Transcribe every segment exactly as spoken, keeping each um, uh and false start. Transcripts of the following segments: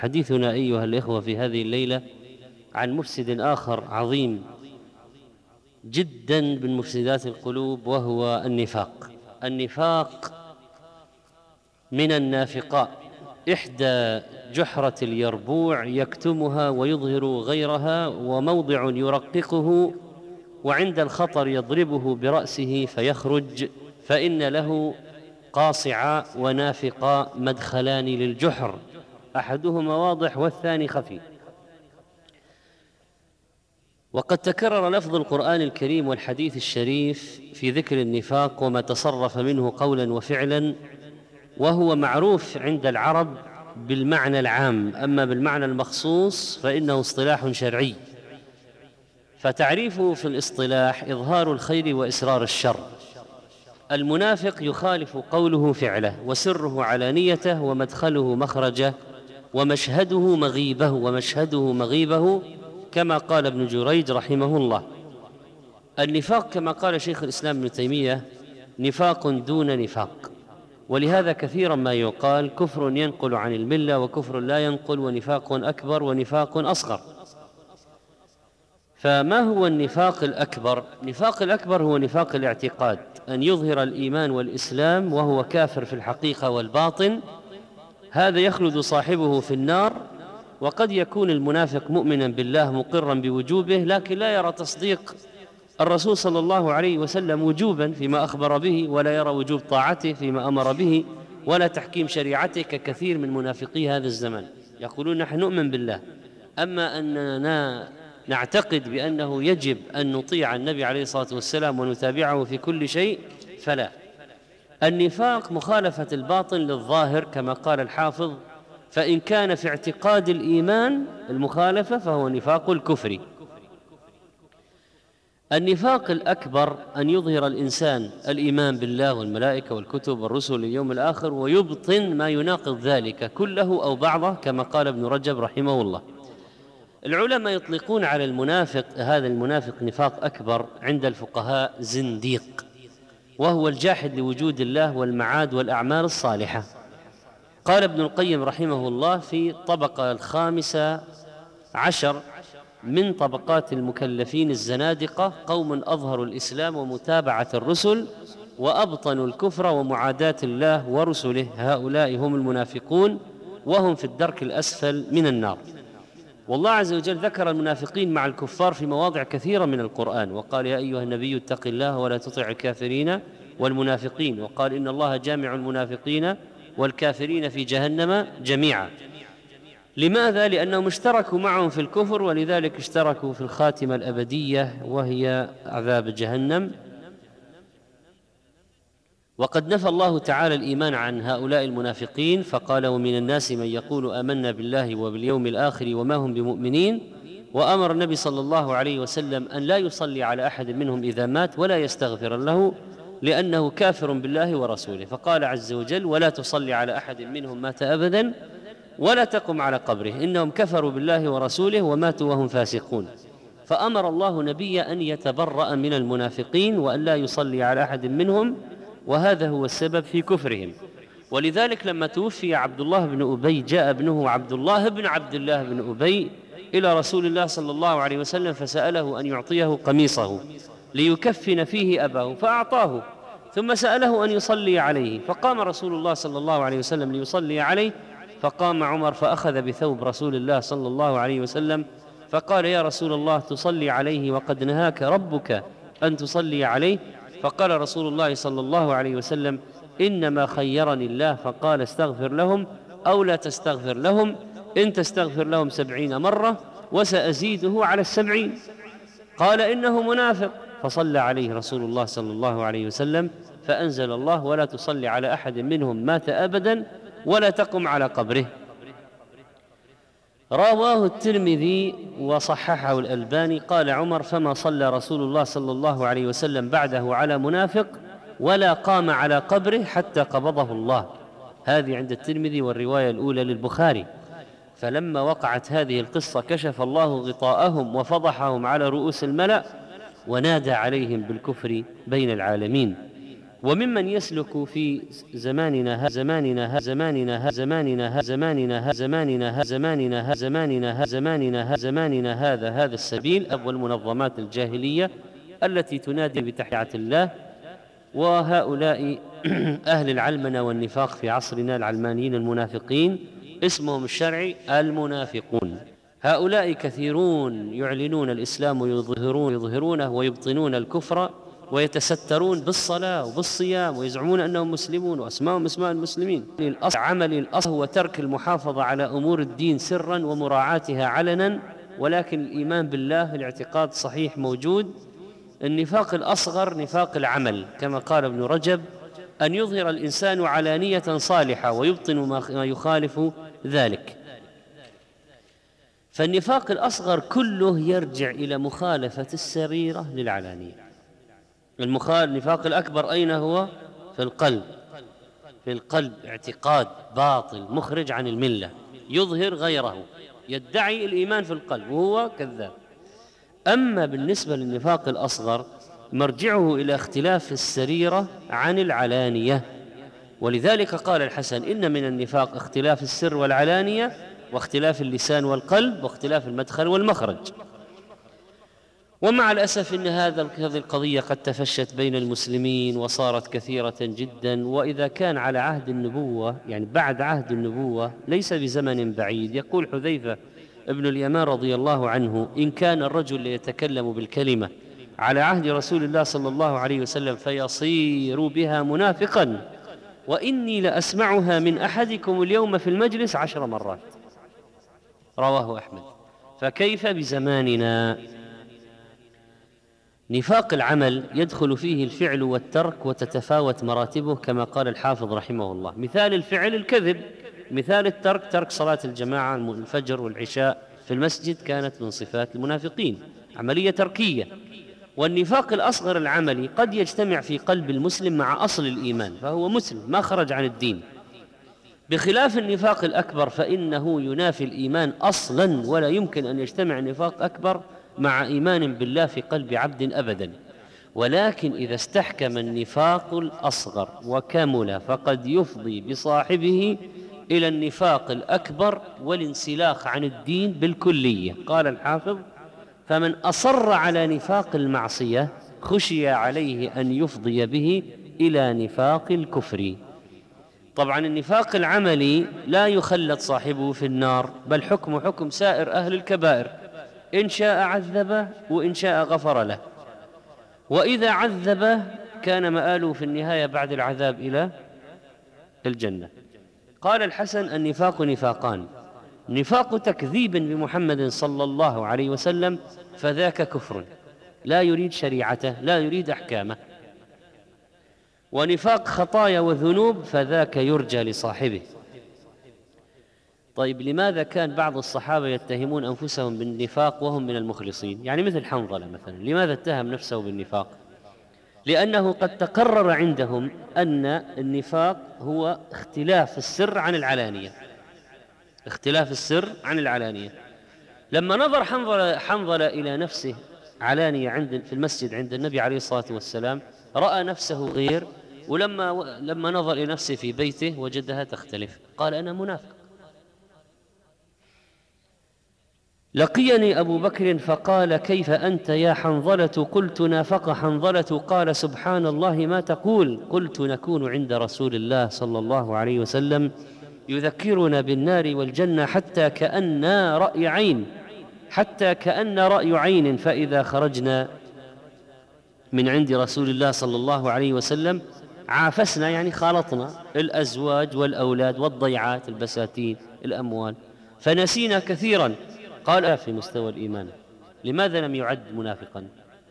حديثنا أيها الإخوة في هذه الليلة عن مفسد آخر عظيم جدا من مفسدات القلوب، وهو النفاق. النفاق من النافقاء، إحدى جحرة اليربوع يكتمها ويظهر غيرها، وموضع يرققه، وعند الخطر يضربه برأسه فيخرج، فإن له قاصعا ونافقا مدخلان للجحر، أحدهما واضح والثاني خفي. وقد تكرر لفظ القرآن الكريم والحديث الشريف في ذكر النفاق وما تصرف منه قولا وفعلا، وهو معروف عند العرب بالمعنى العام، أما بالمعنى المخصوص فإنه اصطلاح شرعي. فتعريفه في الاصطلاح إظهار الخير وإسرار الشر. المنافق يخالف قوله فعله، وسره علانيته، ومدخله مخرجه، ومشهده مغيبه ومشهده مغيبه، كما قال ابن جريج رحمه الله. النفاق كما قال شيخ الإسلام ابن تيمية نفاق دون نفاق، ولهذا كثيرا ما يقال كفر ينقل عن الملة وكفر لا ينقل، ونفاق أكبر ونفاق أصغر. فما هو النفاق الأكبر؟ النفاق الأكبر هو نفاق الاعتقاد، أن يظهر الإيمان والإسلام وهو كافر في الحقيقة والباطن، هذا يخلد صاحبه في النار. وقد يكون المنافق مؤمنا بالله مقرا بوجوبه، لكن لا يرى تصديق الرسول صلى الله عليه وسلم وجوبا فيما أخبر به، ولا يرى وجوب طاعته فيما أمر به، ولا تحكيم شريعته، ككثير من منافقي هذا الزمان يقولون نحن نؤمن بالله، أما أننا نعتقد بأنه يجب أن نطيع النبي عليه الصلاة والسلام ونتابعه في كل شيء فلا. النفاق مخالفة الباطن للظاهر كما قال الحافظ، فإن كان في اعتقاد الإيمان المخالفة فهو نفاق الكفر. النفاق الأكبر أن يظهر الإنسان الإيمان بالله والملائكة والكتب والرسل واليوم الآخر، ويبطن ما يناقض ذلك كله أو بعضه، كما قال ابن رجب رحمه الله. العلماء يطلقون على المنافق هذا المنافق نفاق أكبر عند الفقهاء زنديق، وهو الجاحد لوجود الله والمعاد والأعمال الصالحة. قال ابن القيم رحمه الله في طبقة الخامسة عشر من طبقات المكلفين الزنادقة: قوم أظهروا الإسلام ومتابعة الرسل وأبطنوا الكفر ومعاداة الله ورسله، هؤلاء هم المنافقون، وهم في الدرك الأسفل من النار. والله عز وجل ذكر المنافقين مع الكفار في مواضع كثيرة من القرآن، وقال يا أيها النبي اتق الله ولا تطع الكافرين والمنافقين، وقال إن الله جامع المنافقين والكافرين في جهنم جميعا. لماذا؟ لأنهم اشتركوا معهم في الكفر، ولذلك اشتركوا في الخاتمة الأبدية وهي عذاب جهنم. وقد نفى الله تعالى الإيمان عن هؤلاء المنافقين فقال ومن الناس من يقول آمنا بالله وباليوم الآخر وما هم بمؤمنين، وأمر النبي صلى الله عليه وسلم أن لا يصلي على أحد منهم إذا مات ولا يستغفر له، لأنه كافر بالله ورسوله. فقال عز وجل ولا تصلي على أحد منهم مات أبدا ولا تقم على قبره إنهم كفروا بالله ورسوله وماتوا وهم فاسقون. فأمر الله نبيه أن يتبرأ من المنافقين وأن لا يصلي على أحد منهم، وهذا هو السبب في كفرهم. ولذلك لما توفي عبد الله بن أبي جاء ابنه عبد الله بن عبد الله بن أبي إلى رسول الله صلى الله عليه وسلم فسأله أن يعطيه قميصه ليكفن فيه أباه فأعطاه، ثم سأله أن يصلي عليه، فقام رسول الله صلى الله عليه وسلم ليصلي عليه، فقام عمر فأخذ بثوب رسول الله صلى الله عليه وسلم فقال يا رسول الله تصلي عليه وقد نهاك ربك أن تصلي عليه؟ فقال رسول الله صلى الله عليه وسلم إنما خيرني الله فقال استغفر لهم أو لا تستغفر لهم، إن تستغفر لهم سبعين مرة وسأزيده على السبعين. قال إنه منافق، فصلى عليه رسول الله صلى الله عليه وسلم فأنزل الله ولا تصلي على أحد منهم مات أبدا ولا تقم على قبره. رواه الترمذي وصححه الألباني. قال عمر فما صلى رسول الله صلى الله عليه وسلم بعده على منافق ولا قام على قبره حتى قبضه الله. هذه عند الترمذي والرواية الأولى للبخاري. فلما وقعت هذه القصة كشف الله غطاءهم وفضحهم على رؤوس الملأ ونادى عليهم بالكفر بين العالمين. وممن يسلك في زماننا زماننا زماننا زماننا زماننا زماننا زماننا زماننا زماننا زماننا هذا هذا السبيل أول المنظمات الجاهلية التي تنادي بتحية الله، وهؤلاء أهل العلمنة والنفاق في عصرنا العلمانيين المنافقين اسمهم الشرعي المنافقون. هؤلاء كثيرون يعلنون الإسلام ويظهرون يظهرونه ويبطنون الكفر، ويتسترون بالصلاة وبالصيام ويزعمون أنهم مسلمون وأسماءهم أسماء المسلمين. الأصل عمل الأصل هو ترك المحافظة على أمور الدين سرا ومراعاتها علنا، ولكن الإيمان بالله الاعتقاد صحيح موجود. النفاق الأصغر نفاق العمل، كما قال ابن رجب: أن يظهر الإنسان علانية صالحة ويبطن ما يخالف ذلك. فالنفاق الأصغر كله يرجع إلى مخالفة السريرة للعلانية. النفاق الأكبر أين هو؟ في القلب. في القلب اعتقاد باطل مخرج عن الملة، يظهر غيره، يدعي الإيمان في القلب وهو كذاب. أما بالنسبة للنفاق الأصغر مرجعه إلى اختلاف السريرة عن العلانية، ولذلك قال الحسن: إن من النفاق اختلاف السر والعلانية، واختلاف اللسان والقلب، واختلاف المدخل والمخرج. ومع الأسف إن هذا هذه القضية قد تفشت بين المسلمين وصارت كثيرة جدا. وإذا كان على عهد النبوة، يعني بعد عهد النبوة ليس بزمن بعيد، يقول حذيفة ابن اليمان رضي الله عنه: إن كان الرجل يتكلم بالكلمة على عهد رسول الله صلى الله عليه وسلم فيصير بها منافقا، وإني لأسمعها من أحدكم اليوم في المجلس عشر مرات. رواه أحمد. فكيف بزماننا؟ نفاق العمل يدخل فيه الفعل والترك وتتفاوت مراتبه، كما قال الحافظ رحمه الله: مثال الفعل الكذب، مثال الترك ترك صلاة الجماعة الفجر والعشاء في المسجد، كانت من صفات المنافقين، عملية تركية. والنفاق الأصغر العملي قد يجتمع في قلب المسلم مع أصل الإيمان، فهو مسلم ما خرج عن الدين، بخلاف النفاق الأكبر فإنه ينافي الإيمان أصلا، ولا يمكن أن يجتمع نفاق أكبر مع إيمان بالله في قلب عبد أبدا. ولكن إذا استحكم النفاق الأصغر وكمل فقد يفضي بصاحبه إلى النفاق الأكبر والانسلاخ عن الدين بالكلية. قال الحافظ: فمن أصر على نفاق المعصية خشي عليه أن يفضي به إلى نفاق الكفر. طبعا النفاق العملي لا يخلد صاحبه في النار، بل حكم حكم سائر أهل الكبائر، إن شاء عذبه وإن شاء غفر له. وإذا عذبه كان مآله في النهاية بعد العذاب إلى الجنة. قال الحسن: النفاق نفاقان: نفاق تكذيب بمحمد صلى الله عليه وسلم فذاك كفر لا يريد شريعته لا يريد أحكامه، ونفاق خطايا وذنوب فذاك يرجى لصاحبه. طيب، لماذا كان بعض الصحابة يتهمون أنفسهم بالنفاق وهم من المخلصين؟ يعني مثل حنظلة مثلا، لماذا اتهم نفسه بالنفاق؟ لأنه قد تقرر عندهم أن النفاق هو اختلاف السر عن العلانية، اختلاف السر عن العلانية. لما نظر حنظلة, حنظلة إلى نفسه علانية عند في المسجد عند النبي عليه الصلاة والسلام رأى نفسه غير، ولما لما نظر إلى نفسه في بيته وجدها تختلف، قال: أنا منافق. لقيني أبو بكر فقال: كيف أنت يا حنظلة؟ قلت: نافق حنظلة. قال: سبحان الله ما تقول؟ قلت: نكون عند رسول الله صلى الله عليه وسلم يذكرنا بالنار والجنة حتى كأن رأي عين حتى كأن رأي عين فإذا خرجنا من عند رسول الله صلى الله عليه وسلم عافسنا، يعني خالطنا الأزواج والأولاد والضيعات البساتين الأموال، فنسينا كثيرا. قال: في مستوى الإيمان لماذا لم يعد منافقا؟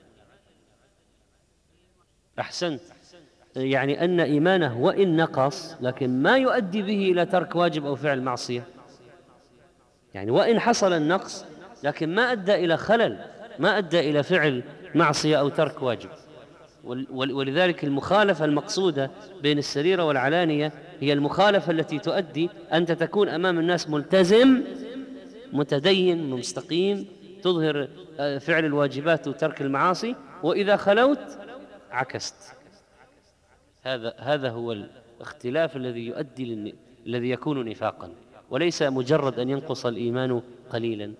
أحسنت، يعني أن إيمانه وإن نقص لكن ما يؤدي به إلى ترك واجب أو فعل معصية، يعني وإن حصل النقص لكن ما أدى إلى خلل، ما أدى إلى فعل معصية أو ترك واجب. ولذلك المخالفة المقصودة بين السريرة والعلانية هي المخالفة التي تؤدي أنت تكون أمام الناس ملتزم متدين مستقيم تظهر فعل الواجبات وترك المعاصي، وإذا خلوت عكست. هذا هذا هو الاختلاف الذي يؤدي للن... الذي يكون نفاقا، وليس مجرد أن ينقص الإيمان قليلا.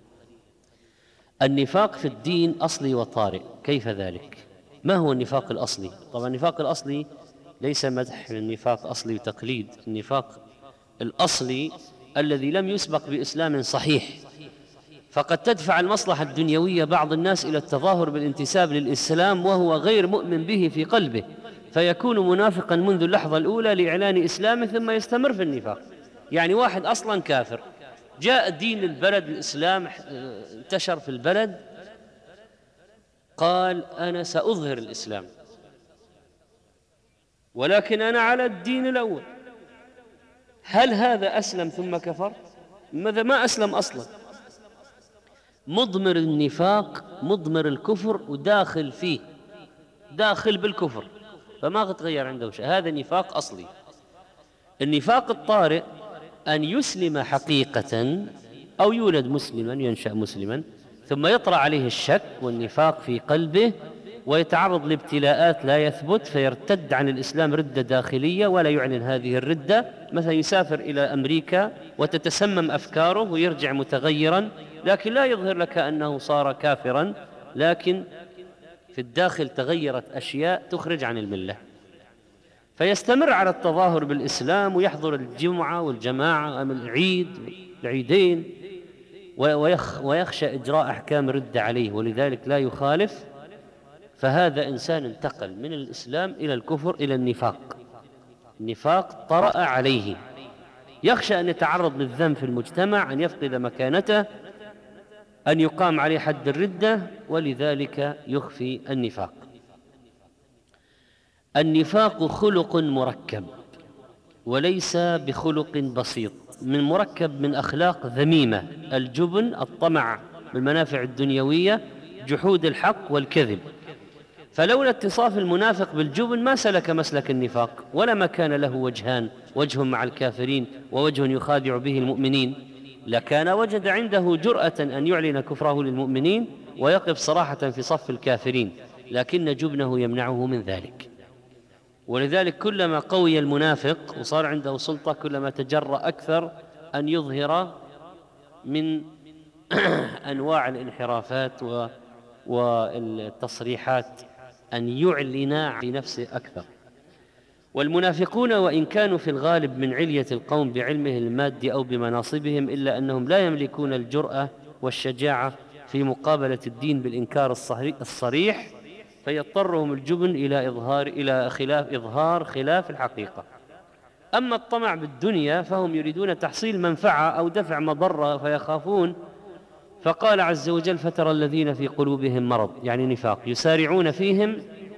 النفاق في الدين أصلي وطارئ. كيف ذلك؟ ما هو النفاق الأصلي؟ طبعا النفاق الأصلي ليس مدح للنفاق أصلي وتقليد. النفاق الأصلي الذي لم يسبق بإسلام صحيح، فقد تدفع المصلحة الدنيوية بعض الناس إلى التظاهر بالانتساب للإسلام وهو غير مؤمن به في قلبه، فيكون منافقا منذ اللحظة الأولى لإعلان إسلامه ثم يستمر في النفاق. يعني واحد أصلا كافر جاء الدين للبلد، الإسلام انتشر في البلد، قال أنا سأظهر الإسلام ولكن أنا على الدين الأول. هل هذا أسلم ثم كفر؟ ماذا ما أسلم أصلا، مضمر النفاق مضمر الكفر وداخل فيه، داخل بالكفر، فما تغير عنده شيء. هذا نفاق أصلي. النفاق الطارئ أن يسلم حقيقة أو يولد مسلما، ينشأ مسلما، ثم يطرأ عليه الشك والنفاق في قلبه ويتعرض لابتلاءات لا يثبت فيرتد عن الإسلام ردة داخلية ولا يعلن هذه الردة. مثلا يسافر إلى أمريكا وتتسمم أفكاره ويرجع متغيرا، لكن لا يظهر لك أنه صار كافرا، لكن في الداخل تغيرت أشياء تخرج عن الملة، فيستمر على التظاهر بالإسلام ويحضر الجمعة والجماعة أم العيد العيدين ويخشى إجراء أحكام ردة عليه، ولذلك لا يخالف. فهذا إنسان انتقل من الإسلام إلى الكفر إلى النفاق، النفاق طرأ عليه، يخشى أن يتعرض للذنب في المجتمع، أن يفقد مكانته، أن يقام عليه حد الردة، ولذلك يخفي النفاق. النفاق خلق مركب وليس بخلق بسيط، من مركب من أخلاق ذميمة: الجبن، الطمع بالمنافع الدنيوية، جحود الحق والكذب. فلولا اتصاف المنافق بالجبن ما سلك مسلك النفاق، ولما كان له وجهان، وجه مع الكافرين ووجه يخادع به المؤمنين، لكان وجد عنده جرأة أن يعلن كفره للمؤمنين ويقف صراحة في صف الكافرين، لكن جبنه يمنعه من ذلك. ولذلك كلما قوي المنافق وصار عنده سلطة كلما تجرأ أكثر أن يظهر من أنواع الانحرافات والتصريحات، أن يعلن عن نفسه أكثر. والمنافقون وإن كانوا في الغالب من علية القوم بعلمه المادي أو بمناصبهم، إلا أنهم لا يملكون الجرأة والشجاعة في مقابلة الدين بالإنكار الصريح، فيضطرهم الجبن إلى إظهار إلى خلاف إظهار خلاف الحقيقة. أما الطمع بالدنيا فهم يريدون تحصيل منفعة أو دفع مضرة فيخافون، فقال عز وجل: فترى الذين في قلوبهم مرض، يعني نفاق، يسارعون فيهم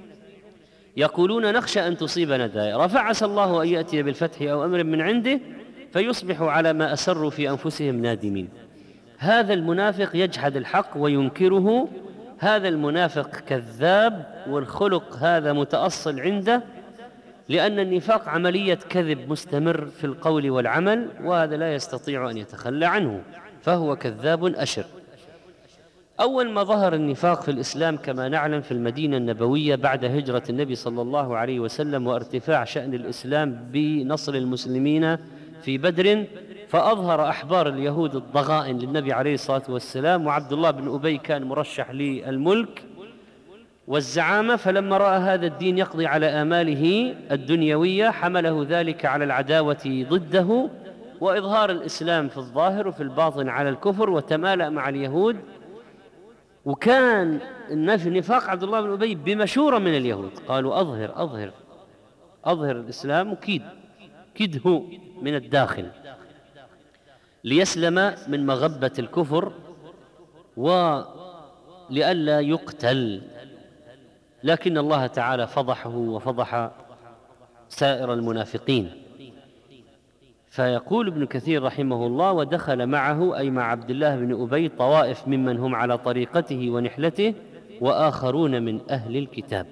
يقولون نخشى أن تصيبنا دائرة، فعسى الله أن يأتي بالفتح أو أمر من عنده فيصبحوا على ما أسروا في أنفسهم نادمين. هذا المنافق يجحد الحق وينكره، هذا المنافق كذاب، والخلق هذا متأصل عنده، لأن النفاق عملية كذب مستمر في القول والعمل، وهذا لا يستطيع أن يتخلى عنه، فهو كذاب أشر. أول ما ظهر النفاق في الإسلام كما نعلم في المدينة النبوية بعد هجرة النبي صلى الله عليه وسلم وارتفاع شأن الإسلام بنصر المسلمين في بدر، فأظهر أحبار اليهود الضغائن للنبي عليه الصلاة والسلام، وعبد الله بن أبي كان مرشح للملك والزعامة، فلما رأى هذا الدين يقضي على آماله الدنيوية حمله ذلك على العداوة ضده وإظهار الإسلام في الظاهر وفي الباطن على الكفر، وتمالأ مع اليهود. وكان النفاق عبد الله بن أبي بمشورة من اليهود، قالوا أظهر أظهر أظهر الإسلام وكيد كده من الداخل ليسلم من مغبة الكفر ولئلا يقتل، لكن الله تعالى فضحه وفضح سائر المنافقين. فيقول ابن كثير رحمه الله: ودخل معه أي مع عبد الله بن أبي طوائف ممن هم على طريقته ونحلته وآخرون من أهل الكتاب.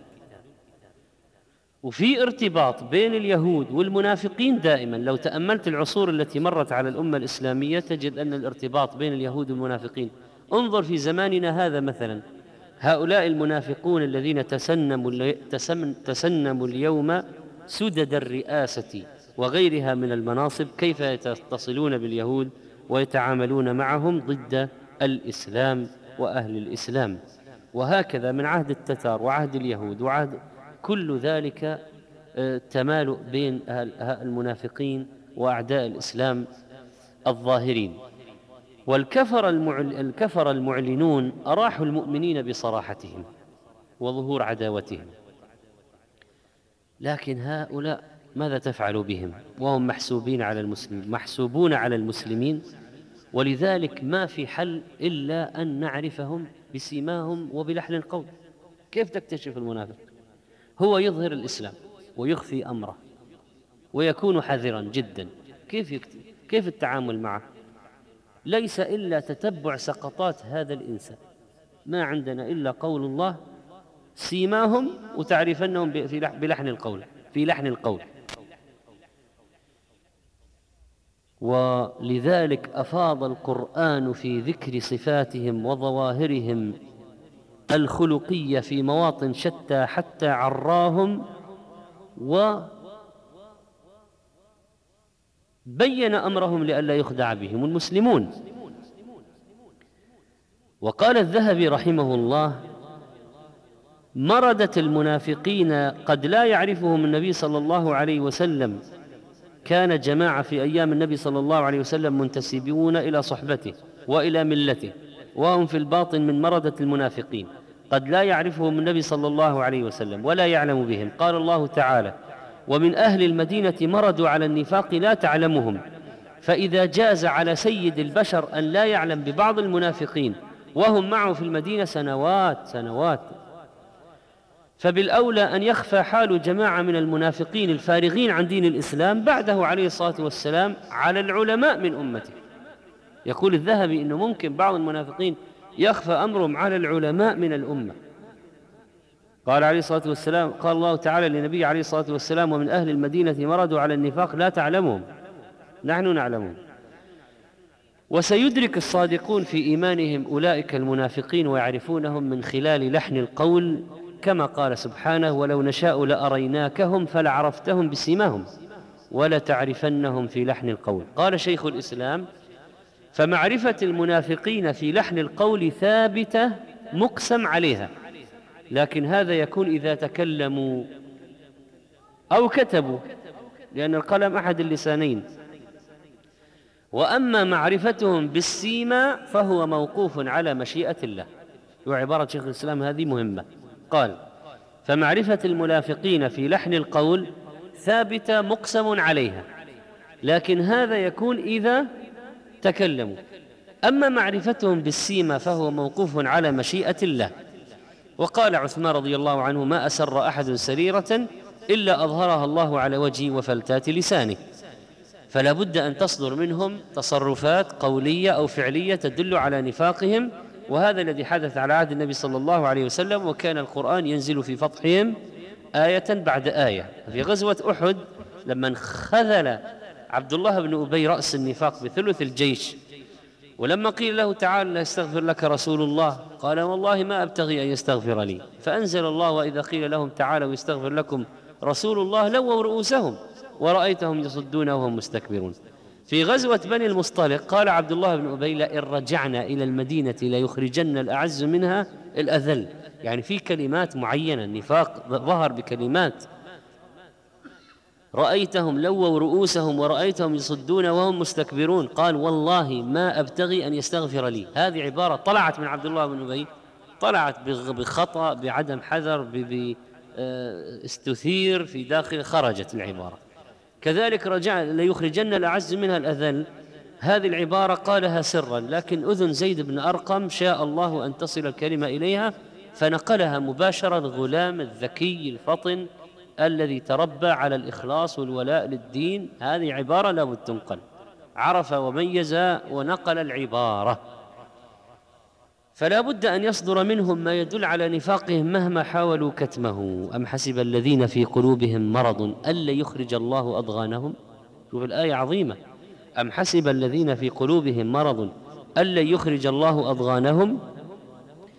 وفي ارتباط بين اليهود والمنافقين دائما، لو تأملت العصور التي مرت على الأمة الإسلامية تجد أن الارتباط بين اليهود والمنافقين. انظر في زماننا هذا مثلا، هؤلاء المنافقون الذين تسنموا, تسنموا اليوم سدد الرئاسة وغيرها من المناصب كيف يتصلون باليهود ويتعاملون معهم ضد الإسلام وأهل الإسلام. وهكذا من عهد التتار وعهد اليهود وعهد كل ذلك تمالؤ بين المنافقين وأعداء الإسلام الظاهرين. والكفر الكفر المعلنون أراحوا المؤمنين بصراحتهم وظهور عداوتهم، لكن هؤلاء ماذا تفعل بهم وهم محسوبين على المسلمين محسوبون على المسلمين؟ ولذلك ما في حل إلا أن نعرفهم بسيماهم وبلحن القول. كيف تكتشف المنافق؟ هو يظهر الإسلام ويخفي أمره ويكون حذرا جدا. كيف يكتب؟ كيف التعامل معه؟ ليس إلا تتبع سقطات هذا الإنسان. ما عندنا إلا قول الله سيماهم وتعرفنهم بلحن القول في لحن القول. ولذلك أفاض القرآن في ذكر صفاتهم وظواهرهم الخلقية في مواطن شتى حتى عراهم وبين أمرهم لئلا يخدع بهم المسلمون. وقال الذهبي رحمه الله: مردة المنافقين قد لا يعرفهم النبي صلى الله عليه وسلم. كان جماعة في أيام النبي صلى الله عليه وسلم منتسبون إلى صحبته وإلى ملته، وهم في الباطن من مردة المنافقين قد لا يعرفهم النبي صلى الله عليه وسلم ولا يعلم بهم. قال الله تعالى: ومن أهل المدينة مردوا على النفاق لا تعلمهم. فإذا جاز على سيد البشر أن لا يعلم ببعض المنافقين وهم معه في المدينة سنوات سنوات فبالأولى أن يخفى حال جماعة من المنافقين الفارغين عن دين الإسلام بعده عليه الصلاة والسلام على العلماء من أمته. يقول الذهبي إنه ممكن بعض المنافقين يخفى أمرهم على العلماء من الأمة. قال عليه الصلاة والسلام قال الله تعالى لنبي عليه الصلاة والسلام: ومن أهل المدينة مردوا على النفاق لا تعلمهم نحن نعلمهم. وسيدرك الصادقون في إيمانهم أولئك المنافقين ويعرفونهم من خلال لحن القول، كما قال سبحانه: ولو نشاء لأريناكهم فلعرفتهم بسيماهم ولتعرفنهم في لحن القول. قال شيخ الإسلام: فمعرفة المنافقين في لحن القول ثابتة مقسم عليها، لكن هذا يكون إذا تكلموا أو كتبوا، لأن القلم أحد اللسانين. وأما معرفتهم بالسيما فهو موقوف على مشيئة الله. وعبارة شيخ الإسلام هذه مهمة. قال: فمعرفة المنافقين في لحن القول ثابتة مقسم عليها، لكن هذا يكون إذا تكلموا. أما معرفتهم بالسيما فهو موقوف على مشيئة الله. وقال عثمان رضي الله عنه: ما أسر أحد سريرة إلا أظهرها الله على وجهه وفلتات لسانه. فلا بد أن تصدر منهم تصرفات قولية أو فعلية تدل على نفاقهم، وهذا الذي حدث على عهد النبي صلى الله عليه وسلم، وكان القرآن ينزل في فضحهم آية بعد آية. في غزوة أحد لما انخذل عبد الله بن أبي رأس النفاق بثلث الجيش، ولما قيل له: تعال يستغفر لك رسول الله، قال: والله ما أبتغي أن يستغفر لي. فأنزل الله: وإذا قيل لهم تعالوا يستغفر لكم رسول الله لووا رؤوسهم ورأيتهم يصدون وهم مستكبرون. في غزوة بني المصطلق قال عبد الله بن أبي: لئن رجعنا إلى المدينة ليخرجن الأعز منها الأذل. يعني في كلمات معينة، النفاق ظهر بكلمات. رأيتهم لووا رؤوسهم ورأيتهم يصدون وهم مستكبرون. قال: والله ما أبتغي أن يستغفر لي. هذه عبارة طلعت من عبد الله بن أبي، طلعت بخطأ، بعدم حذر، باستثير في داخل، خرجت العبارة. كذلك رجع ليخرجن الأعز منها الأذل، هذه العبارة قالها سرا، لكن أذن زيد بن أرقم شاء الله أن تصل الكلمة إليها فنقلها مباشرة. الغلام الذكي الفطن الذي تربى على الإخلاص والولاء للدين، هذه عبارة لا بد تنقل. عرف وميز ونقل العبارة. فلا بد أن يصدر منهم ما يدل على نفاقهم مهما حاولوا كتمه. أم حسب الذين في قلوبهم مرض ألا يخرج الله أضغانهم. شوف الآية عظيمة: أم حسب الذين في قلوبهم مرض ألا يخرج الله أضغانهم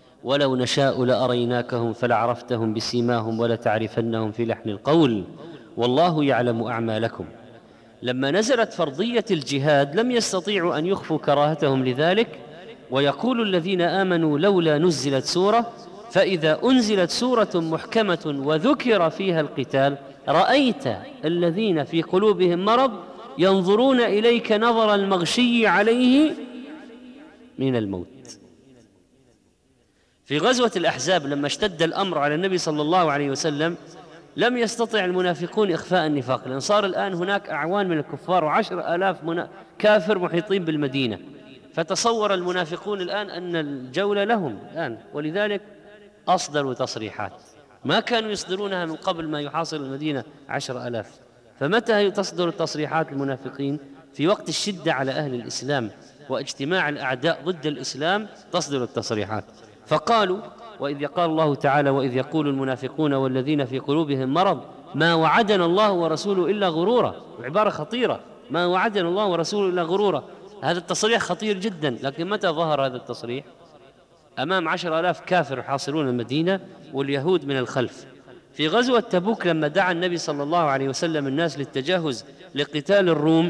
ولو نشاء لأريناكهم فلعرفتهم بسيماهم ولتعرفنهم في لحن القول والله يعلم أعمالكم. لما نزلت فرضية الجهاد لم يستطيعوا أن يخفوا كراهتهم لذلك، ويقول الذين آمنوا لولا نزلت سورة، فإذا أنزلت سورة محكمة وذكر فيها القتال رأيت الذين في قلوبهم مرض ينظرون إليك نظر المغشي عليه من الموت. في غزوة الأحزاب لما اشتد الأمر على النبي صلى الله عليه وسلم لم يستطع المنافقون إخفاء النفاق، لأن صار الآن هناك أعوان من الكفار وعشر آلاف كافر محيطين بالمدينة، فتصور المنافقون الآن أن الجولة لهم الآن، ولذلك أصدروا تصريحات ما كانوا يصدرونها من قبل ما يحاصر المدينة عشر آلاف. فمتى تصدر التصريحات المنافقين؟ في وقت الشدة على أهل الإسلام واجتماع الأعداء ضد الإسلام تصدر التصريحات. فقالوا، وإذ قال الله تعالى وإذ يقول المنافقون والذين في قلوبهم مرض ما وعدنا الله ورسوله إلا غرورا. عبارة خطيرة، ما وعدنا الله ورسوله إلا غرورا. هذا التصريح خطير جدا، لكن متى ظهر هذا التصريح؟ أمام عشر آلاف كافر يحاصرون المدينة واليهود من الخلف. في غزوة تبوك لما دعا النبي صلى الله عليه وسلم الناس للتجهز لقتال الروم،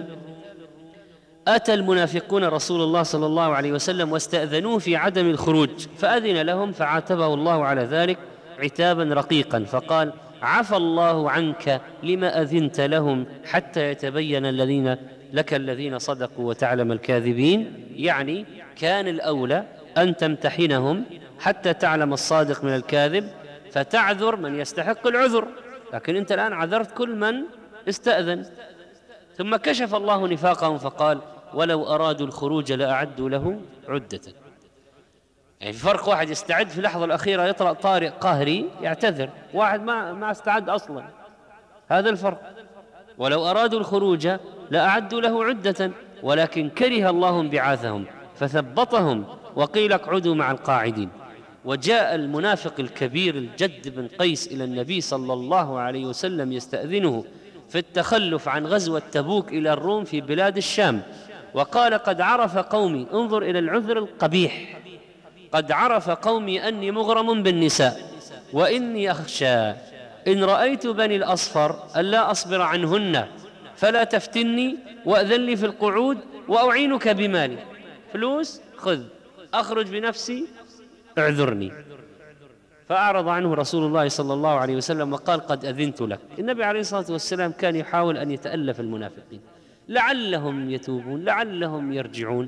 أتى المنافقون رسول الله صلى الله عليه وسلم واستأذنوه في عدم الخروج، فأذن لهم فعاتبه الله على ذلك عتابا رقيقا، فقال عفى الله عنك لما أذنت لهم حتى يتبين الذين لك الذين صدقوا وتعلم الكاذبين. يعني كان الأولى أن تمتحنهم حتى تعلم الصادق من الكاذب، فتعذر من يستحق العذر، لكن أنت الآن عذرت كل من استأذن. ثم كشف الله نفاقهم فقال ولو أرادوا الخروج لأعدوا له عدة. يعني في فرق، واحد يستعد في اللحظة الأخيرة يطرأ طارئ قهري يعتذر، واحد ما ما استعد أصلا، هذا الفرق. ولو أرادوا الخروج لأعدوا له عدة ولكن كره الله انبعاثهم فثبطهم وقيل اقعدوا مع القاعدين. وجاء المنافق الكبير الجد بن قيس إلى النبي صلى الله عليه وسلم يستأذنه في التخلف عن غزوة تبوك إلى الروم في بلاد الشام، وقال قد عرف قومي، انظر إلى العذر القبيح، قد عرف قومي أني مغرم بالنساء وإني أخشى إن رأيت بني الأصفر ألا أصبر عنهن فلا تفتني وأذن لي في القعود وأعينك بمالي. فلوس خذ، أخرج بنفسي اعذرني. فأعرض عنه رسول الله صلى الله عليه وسلم وقال قد أذنت لك. النبي عليه الصلاة والسلام كان يحاول أن يتألف المنافقين لعلهم يتوبون لعلهم يرجعون،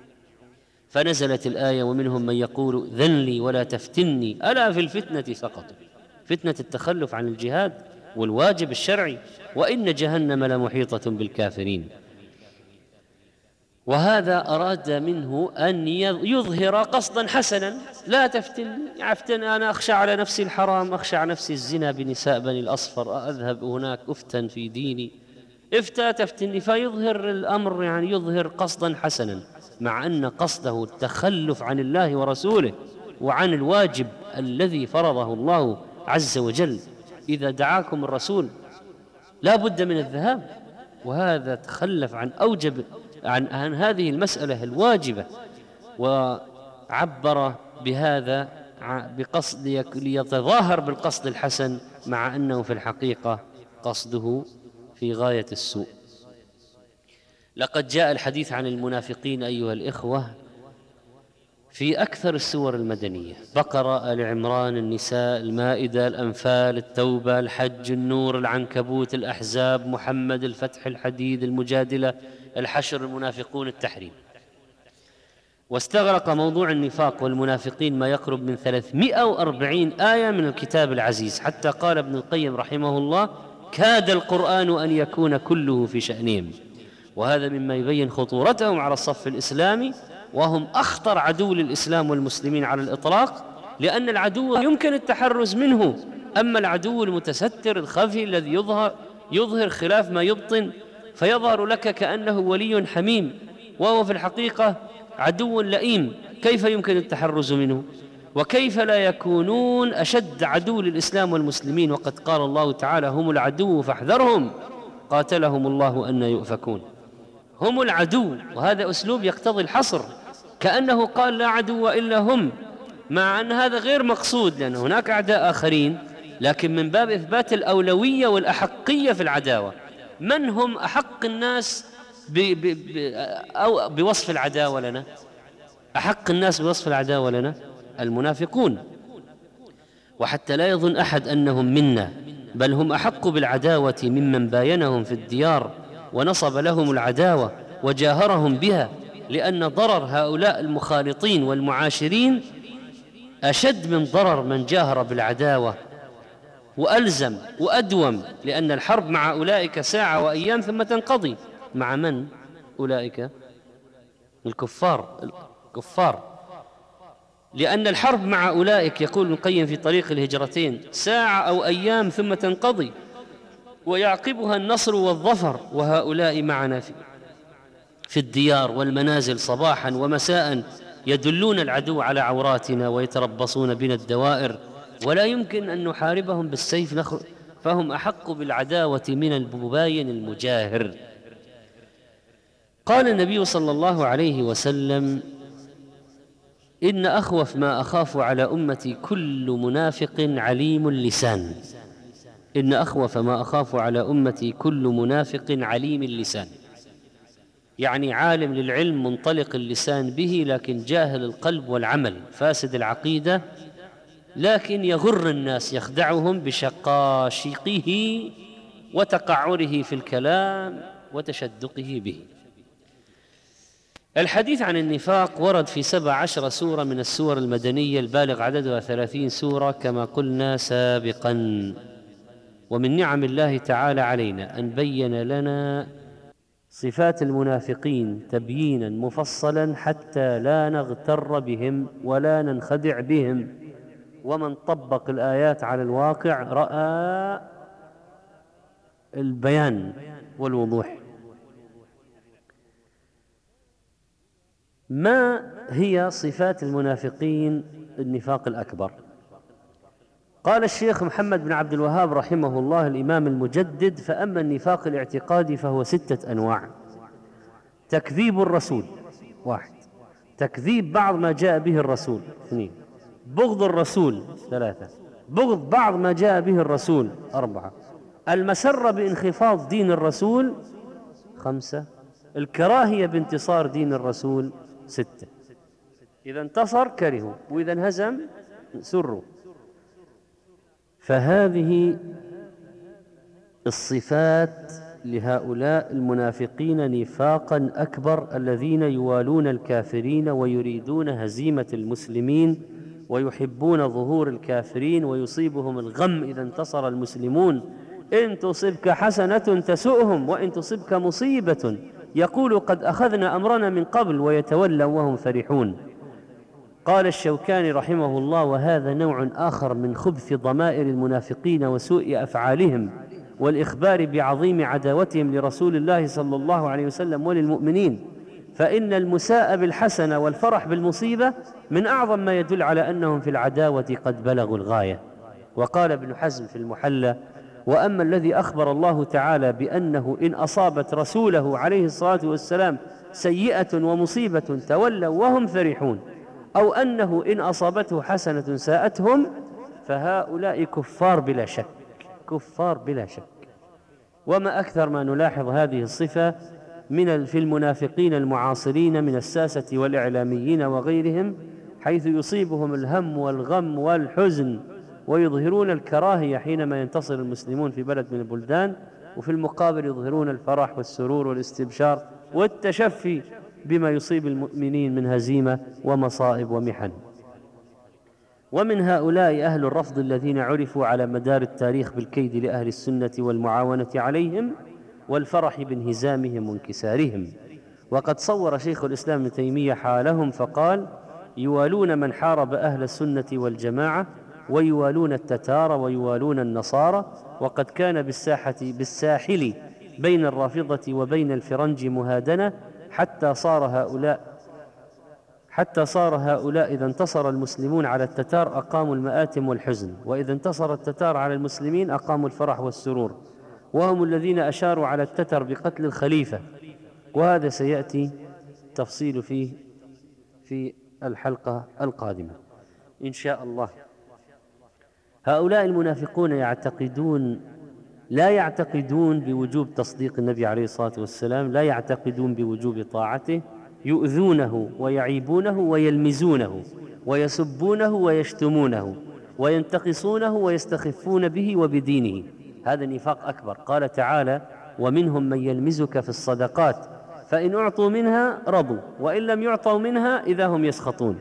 فنزلت الآية ومنهم من يقول ذن لي ولا تفتني ألا في الفتنة سقطوا. فتنة التخلف عن الجهاد والواجب الشرعي، وإن جهنم لمحيطة بالكافرين. وهذا أراد منه أن يظهر قصدا حسنا، لا تفتن يفتن أنا أخشى على نفسي الحرام، أخشى على نفسي الزنا بنساء بني الأصفر، أذهب هناك أفتن في ديني، افتى تفتني، فيظهر الأمر يعني يظهر قصدا حسنا، مع أن قصده التخلف عن الله ورسوله وعن الواجب الذي فرضه الله عز وجل. إذا دعاكم الرسول لا بد من الذهاب، وهذا تخلف عن أوجب عن, عن هذه المسألة الواجبة، وعبر بهذا بقصد ليتظاهر بالقصد الحسن مع أنه في الحقيقة قصده في غاية السوء. لقد جاء الحديث عن المنافقين أيها الإخوة في أكثر السور المدنية: بقرة، آل عمران، النساء، المائدة، الأنفال، التوبة، الحج، النور، العنكبوت، الأحزاب، محمد، الفتح، الحديد، المجادلة، الحشر، المنافقون، التحريم. واستغرق موضوع النفاق والمنافقين ما يقرب من ثلاثمائة وأربعين آية من الكتاب العزيز، حتى قال ابن القيم رحمه الله كاد القرآن أن يكون كله في شأنهم. وهذا مما يبين خطورتهم على الصف الإسلامي، وهم أخطر عدو للإسلام والمسلمين على الإطلاق، لأن العدو يمكن التحرز منه، أما العدو المتستر الخفي الذي يظهر يظهر خلاف ما يبطن فيظهر لك كأنه ولي حميم وهو في الحقيقة عدو لئيم، كيف يمكن التحرز منه؟ وكيف لا يكونون أشد عدو للإسلام والمسلمين؟ وقد قال الله تعالى هم العدو فاحذرهم قاتلهم الله أن يؤفكون. هم العدو، وهذا أسلوب يقتضي الحصر، كأنه قال لا عدو إلا هم، مع أن هذا غير مقصود، لأن هناك أعداء آخرين لكن من باب إثبات الأولوية والأحقية في العداوة. من هم أحق الناس ب ب ب أو بوصف العداوة لنا؟ أحق الناس بوصف العداوة لنا المنافقون. وحتى لا يظن أحد أنهم منا، بل هم أحق بالعداوة ممن باينهم في الديار ونصب لهم العداوة وجاهرهم بها، لأن ضرر هؤلاء المخالطين والمعاشرين أشد من ضرر من جاهر بالعداوة، وألزم وأدوم، لأن الحرب مع أولئك ساعة وأيام ثم تنقضي. مع من؟ أولئك الكفار الكفار لأن الحرب مع أولئك، يقول ابن القيم في طريق الهجرتين، ساعة أو أيام ثم تنقضي ويعقبها النصر والظفر، وهؤلاء معنا في, في الديار والمنازل صباحا ومساء يدلون العدو على عوراتنا ويتربصون بنا الدوائر، ولا يمكن أن نحاربهم بالسيف نخ... فهم أحق بالعداوة من المباين المجاهر. قال النبي صلى الله عليه وسلم: إن أخوف ما أخاف على أمتي كل منافق عليم اللسان. إن أخوف ما أخاف على أمتي كل منافق عليم اللسان، يعني عالم للعلم منطلق اللسان به، لكن جاهل القلب والعمل، فاسد العقيدة، لكن يغر الناس، يخدعهم بشقاشقه وتقعره في الكلام وتشدقه به. الحديث عن النفاق ورد في سبع عشر سورة من السور المدنية البالغ عددها ثلاثين سورة كما قلنا سابقا. ومن نعم الله تعالى علينا أن بين لنا صفات المنافقين تبيينا مفصلا حتى لا نغتر بهم ولا ننخدع بهم. ومن طبق الآيات على الواقع رأى البيان والوضوح. ما هي صفات المنافقين النفاق الأكبر؟ قال الشيخ محمد بن عبد الوهاب رحمه الله الإمام المجدد: فأما النفاق الاعتقادي فهو ستة أنواع: تكذيب الرسول، واحد; تكذيب بعض ما جاء به الرسول، اثنين; بغض الرسول، ثلاثة; بغض بعض ما جاء به الرسول، أربعة; المسرة بانخفاض دين الرسول، خمسة; الكراهية بانتصار دين الرسول، ستة. إذا انتصر كرهوا، وإذا انهزم سروا. فهذه الصفات لهؤلاء المنافقين نفاقا أكبر، الذين يوالون الكافرين ويريدون هزيمة المسلمين ويحبون ظهور الكافرين، ويصيبهم الغم إذا انتصر المسلمون. إن تصبك حسنة تسؤهم وإن تصبك مصيبة يقول قد أخذنا أمرنا من قبل ويتولوا وهم فرحون. قال الشوكاني رحمه الله: وهذا نوع آخر من خبث ضمائر المنافقين وسوء أفعالهم والإخبار بعظيم عداوتهم لرسول الله صلى الله عليه وسلم وللمؤمنين. فإن المساء بالحسنة والفرح بالمصيبة من أعظم ما يدل على أنهم في العداوة قد بلغوا الغاية. وقال ابن حزم في المحلى: وأما الذي أخبر الله تعالى بأنه إن أصابت رسوله عليه الصلاة والسلام سيئة ومصيبة تولوا وهم فرحون، أو أنه إن أصابته حسنة ساءتهم، فهؤلاء كفار بلا شك، كفار بلا شك. وما أكثر ما نلاحظ هذه الصفة من في المنافقين المعاصرين من الساسة والإعلاميين وغيرهم، حيث يصيبهم الهم والغم والحزن ويظهرون الكراهية حينما ينتصر المسلمون في بلد من البلدان، وفي المقابل يظهرون الفرح والسرور والاستبشار والتشفي بما يصيب المؤمنين من هزيمة ومصائب ومحن. ومن هؤلاء أهل الرفض الذين عرفوا على مدار التاريخ بالكيد لأهل السنة والمعاونة عليهم والفرح بانهزامهم وانكسارهم. وقد صور شيخ الإسلام ابن تيمية حالهم فقال: يوالون من حارب أهل السنة والجماعة، ويوالون التتار ويوالون النصارى. وقد كان بالساحة بالساحل بين الرافضة وبين الفرنج مهادنة، حتى صار هؤلاء حتى صار هؤلاء إذا انتصر المسلمون على التتار أقاموا المآتم والحزن، وإذا انتصر التتار على المسلمين أقاموا الفرح والسرور، وهم الذين أشاروا على التتر بقتل الخليفة. وهذا سيأتي تفصيل فيه في الحلقة القادمة إن شاء الله. هؤلاء المنافقون يعتقدون لا يعتقدون بوجوب تصديق النبي عليه الصلاة والسلام، لا يعتقدون بوجوب طاعته، يؤذونه ويعيبونه ويلمزونه ويسبونه ويشتمونه وينتقصونه ويستخفون به وبدينه. هذا نفاق أكبر. قال تعالى: ومنهم من يلمزك في الصدقات فإن أعطوا منها رضوا وإن لم يعطوا منها إذا هم يسخطون.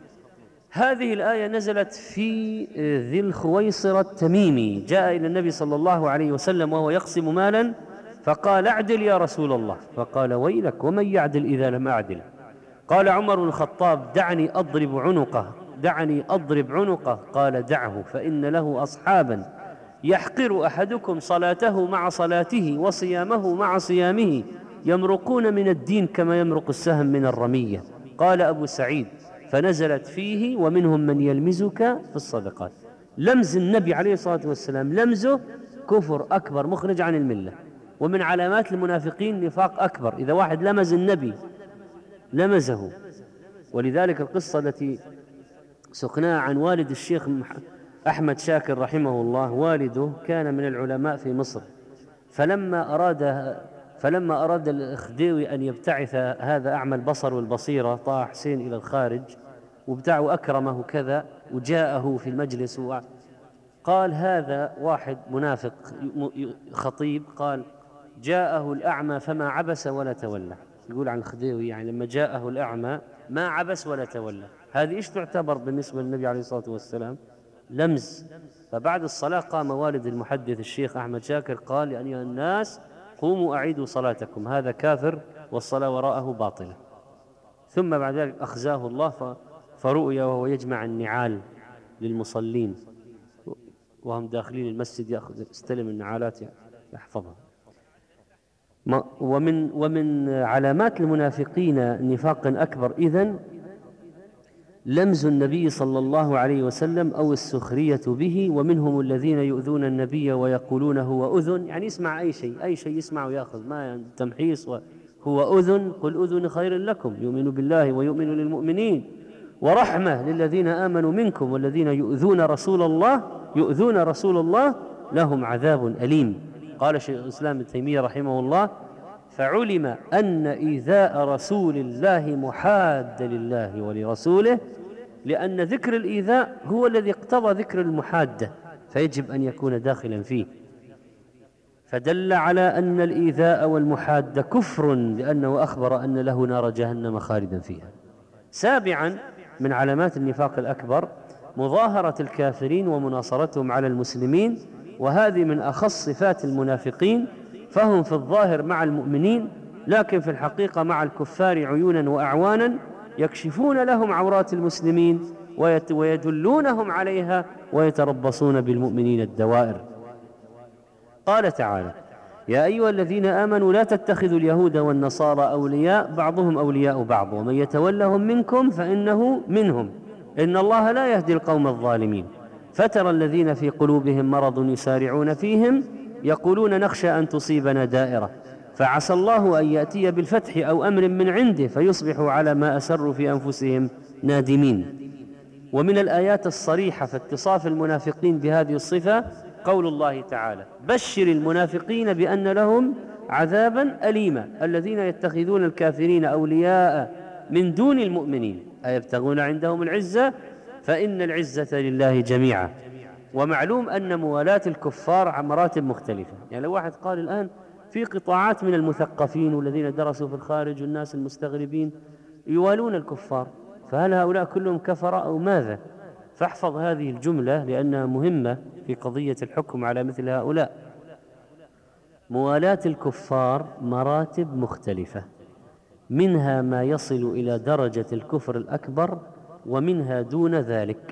هذه الآية نزلت في ذي الخويصرة التميمي، جاء إلى النبي صلى الله عليه وسلم وهو يقسم مالا فقال: أعدل يا رسول الله. فقال: ويلك، ومن يعدل إذا لم أعدل؟ قال عمر بن الخطاب: دعني أضرب عنقه، دعني أضرب عنقه. قال: دعه، فإن له أصحابا يحقر أحدكم صلاته مع صلاته وصيامه مع صيامه، يمرقون من الدين كما يمرق السهم من الرمية. قال أبو سعيد: فنزلت فيه: ومنهم من يلمزك في الصدقات. لمز النبي عليه الصلاة والسلام، لمزه كفر أكبر مخرج عن الملة، ومن علامات المنافقين نفاق أكبر. إذا واحد لمز النبي لمزه. ولذلك القصة التي سقناها عن والد الشيخ أحمد شاكر رحمه الله، والده كان من العلماء في مصر، فلما أراد فلما أراد الخديوي أن يبتعث هذا أعمى البصر والبصيرة طه حسين إلى الخارج، وابتعوا أكرمه كذا، وجاءه في المجلس قال: هذا واحد منافق خطيب، قال: جاءه الأعمى فما عبس ولا تولى. يقول عن الخديوي يعني لما جاءه الأعمى ما عبس ولا تولى. هذه إيش تعتبر بالنسبة للنبي عليه الصلاة والسلام؟ لمز. فبعد الصلاة قام والد المحدث الشيخ أحمد شاكر قال: يا أيها الناس قوموا أعيدوا صلاتكم، هذا كافر والصلاة وراءه باطلة. ثم بعد ذلك أخزاه الله فرؤي وهو يجمع النعال للمصلين وهم داخلين المسجد، يأخذ يستلم النعالات يحفظها. ومن ومن علامات المنافقين نفاقا أكبر إذن لمز النبي صلى الله عليه وسلم أو السخرية به. ومنهم الذين يؤذون النبي ويقولون هو أذن، يعني يسمع أي شيء، أي شيء يسمع ويأخذ، ما تمحيص. هو أذن، قل أذن خير لكم، يؤمن بالله ويؤمن للمؤمنين ورحمة للذين آمنوا منكم والذين يؤذون رسول الله يؤذون رسول الله لهم عذاب أليم. قال شيخ الإسلام ابن تيمية رحمه الله: فعلم أن إيذاء رسول الله محاد لله ولرسوله، لأن ذكر الإيذاء هو الذي اقتضى ذكر المحادة، فيجب أن يكون داخلا فيه. فدل على أن الإيذاء والمحادة كفر، لأنه أخبر أن له نار جهنم خالدا فيها. سابعا من علامات النفاق الأكبر مظاهرة الكافرين ومناصرتهم على المسلمين، وهذه من أخص صفات المنافقين، فهم في الظاهر مع المؤمنين لكن في الحقيقة مع الكفار عيونا وأعوانا، يكشفون لهم عورات المسلمين ويدلونهم عليها ويتربصون بالمؤمنين الدوائر. قال تعالى: يا أيها الذين آمنوا لا تتخذوا اليهود والنصارى أولياء بعضهم أولياء بعض ومن يتولهم منكم فإنه منهم إن الله لا يهدي القوم الظالمين. فترى الذين في قلوبهم مرض يسارعون فيهم يقولون نخشى أن تصيبنا دائرة فعسى الله أن يأتي بالفتح أو أمر من عنده فيصبحوا على ما أسروا في أنفسهم نادمين. ومن الآيات الصريحة في اتصاف المنافقين بهذه الصفة قول الله تعالى: بشر المنافقين بأن لهم عذابا أليما الذين يتخذون الكافرين أولياء من دون المؤمنين أيبتغون عندهم العزة فإن العزة لله جميعا. ومعلوم أن موالاة الكفار على مراتب مختلفة. يعني لو واحد قال الآن في قطاعات من المثقفين والذين درسوا في الخارج والناس المستغربين يوالون الكفار، فهل هؤلاء كلهم كفر أو ماذا؟ فاحفظ هذه الجملة لأنها مهمة في قضية الحكم على مثل هؤلاء. موالاة الكفار مراتب مختلفة، منها ما يصل إلى درجة الكفر الأكبر ومنها دون ذلك.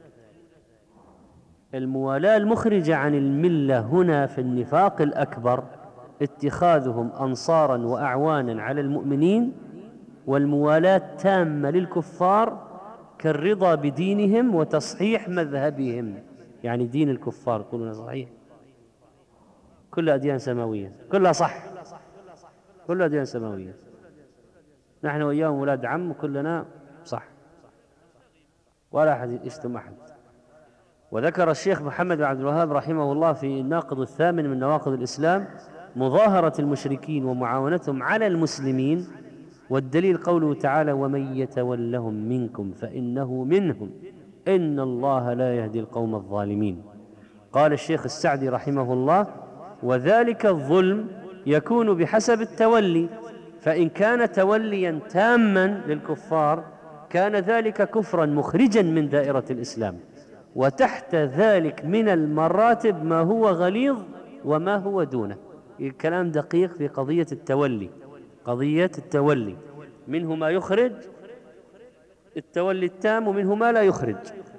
الموالاة المخرجة عن الملة هنا في النفاق الأكبر اتخاذهم أنصارا وأعوانا على المؤمنين، والموالاة تامة للكفار كالرضا بدينهم وتصحيح مذهبهم. يعني دين الكفار يقولون صحيح، كل أديان سماوية، كلها صح، كل أديان سماوية، نحن وإياهم ولاد عم كلنا صح، ولا أحد يشتم أحد. وذكر الشيخ محمد بن عبد الوهاب رحمه الله في الناقض الثامن من نواقض الإسلام مظاهرة المشركين ومعاونتهم على المسلمين، والدليل قوله تعالى: ومن يتولهم منكم فإنه منهم إن الله لا يهدي القوم الظالمين. قال الشيخ السعدي رحمه الله: وذلك الظلم يكون بحسب التولي، فإن كان توليا تاما للكفار كان ذلك كفرا مخرجا من دائرة الإسلام، وتحت ذلك من المراتب ما هو غليظ وما هو دونه. الكلام دقيق في قضية التولي. قضية التولي منه ما يخرج التولي التام، ومنه ما لا يخرج.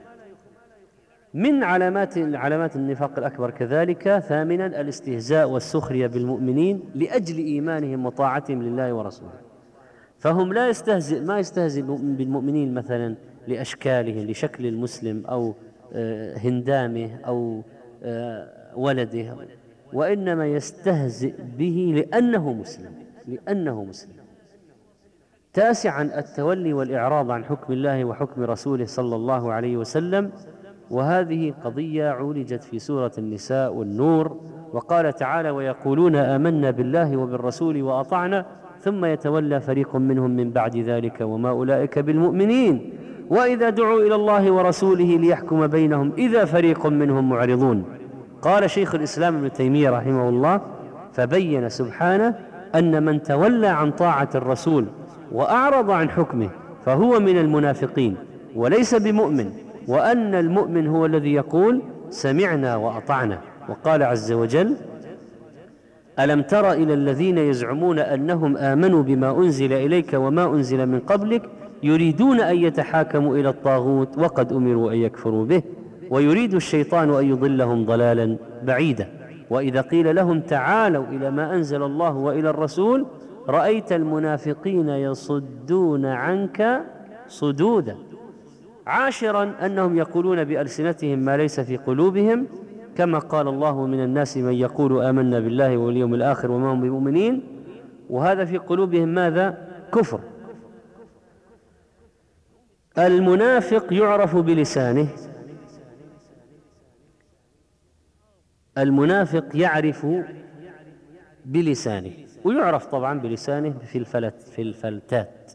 من علامات علامات النفاق الأكبر كذلك ثامنا الاستهزاء والسخرية بالمؤمنين لأجل إيمانهم وطاعتهم لله ورسوله. فهم لا يستهزئ ما يستهزئ بالمؤمنين مثلا لأشكالهم، لشكل المسلم أو هندامه أو ولده، وإنما يستهزئ به لأنه مسلم لأنه مسلم. تاسعا التولي والإعراض عن حكم الله وحكم رسوله صلى الله عليه وسلم، وهذه قضية عولجت في سورة النساء والنور. وقال تعالى: ويقولون آمنا بالله وبالرسول وأطعنا ثم يتولى فريق منهم من بعد ذلك وما أولئك بالمؤمنين وإذا دعوا إلى الله ورسوله ليحكم بينهم إذا فريق منهم معرضون. قال شيخ الإسلام ابن تيمية رحمه الله: فبين سبحانه أن من تولى عن طاعة الرسول وأعرض عن حكمه فهو من المنافقين وليس بمؤمن، وأن المؤمن هو الذي يقول سمعنا وأطعنا. وقال عز وجل: ألم تر إلى الذين يزعمون أنهم آمنوا بما أنزل إليك وما أنزل من قبلك يريدون أن يتحاكموا إلى الطاغوت وقد أمروا أن يكفروا به ويريد الشيطان أن يضلهم ضلالا بعيدا. وإذا قيل لهم تعالوا إلى ما أنزل الله وإلى الرسول رأيت المنافقين يصدون عنك صدودا. عاشرا أنهم يقولون بألسنتهم ما ليس في قلوبهم، كما قال الله: من الناس من يقول آمنا بالله واليوم الآخر وما هم بمؤمنين، وهذا في قلوبهم ماذا؟ كفر. المنافق يعرف بلسانه. المنافق يعرف بلسانه، ويعرف طبعا بلسانه في الفلت في الفلتات.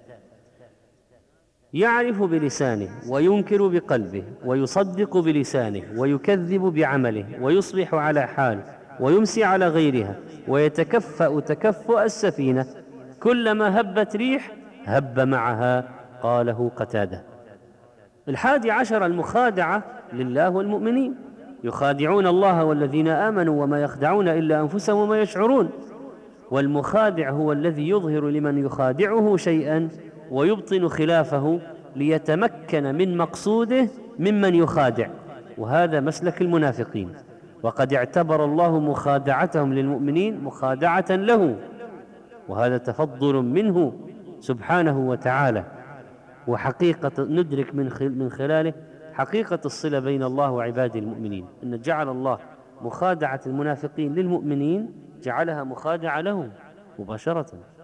يعرف بلسانه وينكر بقلبه ويصدق بلسانه ويكذب بعمله ويصبح على حال ويمسي على غيرها ويتكفأ تكفؤ السفينة، كلما هبت ريح هب معها. قاله قتادة. الحادي عشر المخادعة لله والمؤمنين. يخادعون الله والذين آمنوا وما يخدعون إلا أنفسهم وما يشعرون. والمخادع هو الذي يظهر لمن يخادعه شيئا ويبطن خلافه ليتمكن من مقصوده ممن يخادع، وهذا مسلك المنافقين. وقد اعتبر الله مخادعتهم للمؤمنين مخادعة له، وهذا تفضل منه سبحانه وتعالى، وحقيقة ندرك من خلاله حقيقة الصلة بين الله وعباده المؤمنين، أن جعل الله مخادعة المنافقين للمؤمنين جعلها مخادعة لهم مباشرة.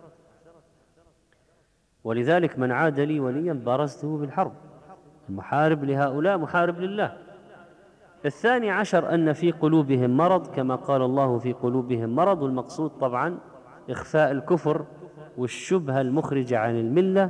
ولذلك من عاد لي وليا بارزته بالحرب. المحارب لهؤلاء محارب لله. الثاني عشر أن في قلوبهم مرض، كما قال الله: في قلوبهم مرض. والمقصود طبعا إخفاء الكفر والشبهة المخرجة عن الملة،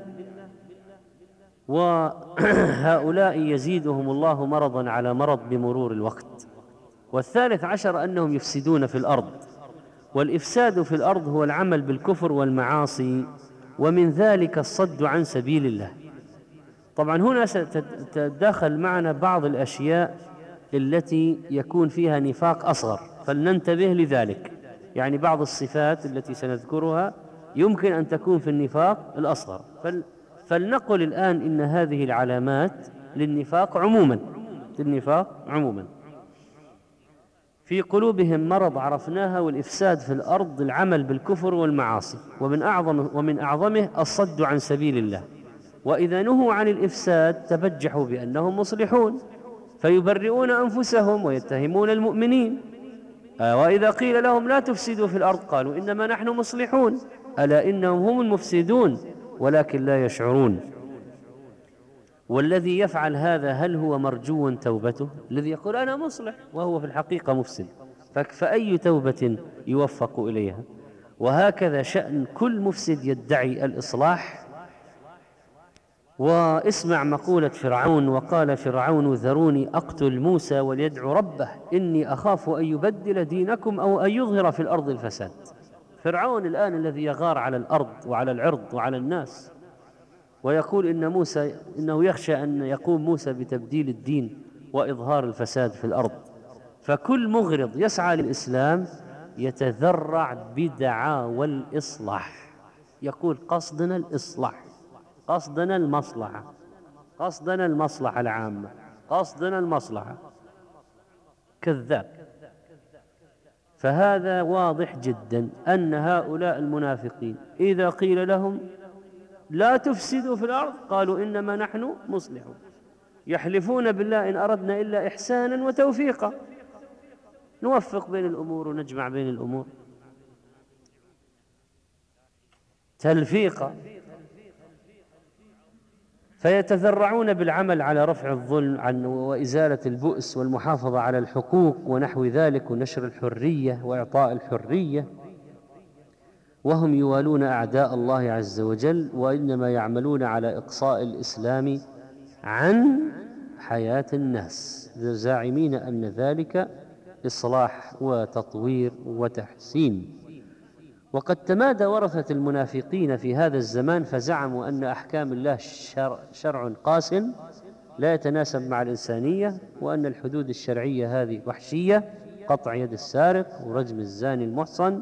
وهؤلاء يزيدهم الله مرضا على مرض بمرور الوقت. والثالث عشر أنهم يفسدون في الأرض. والإفساد في الأرض هو العمل بالكفر والمعاصي، ومن ذلك الصد عن سبيل الله. طبعا هنا ستتداخل معنا بعض الأشياء التي يكون فيها نفاق أصغر، فلننتبه لذلك. يعني بعض الصفات التي سنذكرها يمكن أن تكون في النفاق الأصغر، فلنقل الآن إن هذه العلامات للنفاق عموما للنفاق عموما في قلوبهم مرض عرفناها، والإفساد في الأرض العمل بالكفر والمعاصي، ومن أعظم ومن أعظمه الصد عن سبيل الله. وإذا نهوا عن الإفساد تبجحوا بأنهم مصلحون فيبرئون أنفسهم ويتهمون المؤمنين. وإذا قيل لهم لا تفسدوا في الأرض قالوا إنما نحن مصلحون، ألا إنهم هم المفسدون ولكن لا يشعرون. والذي يفعل هذا هل هو مرجو توبته؟ الذي يقول أنا مصلح وهو في الحقيقة مفسد، فأي توبة يوفق إليها؟ وهكذا شأن كل مفسد يدعي الإصلاح. واسمع مقولة فرعون: وقال فرعون ذروني أقتل موسى وليدعو ربه إني أخاف أن يبدل دينكم أو أن يظهر في الأرض الفساد. فرعون الآن الذي يغار على الأرض وعلى العرض وعلى الناس ويقول إن موسى إنه يخشى أن يقوم موسى بتبديل الدين وإظهار الفساد في الأرض. فكل مغرض يسعى للإسلام يتذرع بدعاوى الإصلاح، يقول قصدنا الإصلاح، قصدنا المصلحة، قصدنا المصلحة العامة، قصدنا المصلحة. كذاب. فهذا واضح جدا أن هؤلاء المنافقين إذا قيل لهم لا تفسدوا في الأرض قالوا إنما نحن مصلحون، يحلفون بالله إن أردنا إلا إحسانا وتوفيقا، نوفق بين الأمور ونجمع بين الأمور، تلفيقا. فيتذرعون بالعمل على رفع الظلم عن وإزالة البؤس والمحافظة على الحقوق ونحو ذلك ونشر الحرية وإعطاء الحرية، وهم يوالون أعداء الله عز وجل، وإنما يعملون على إقصاء الإسلام عن حياة الناس، زاعمين أن ذلك إصلاح وتطوير وتحسين. وقد تمادى ورثة المنافقين في هذا الزمان فزعموا أن أحكام الله شرع, شرع قاس لا يتناسب مع الإنسانية، وأن الحدود الشرعية هذه وحشية، قطع يد السارق ورجم الزاني المحصن.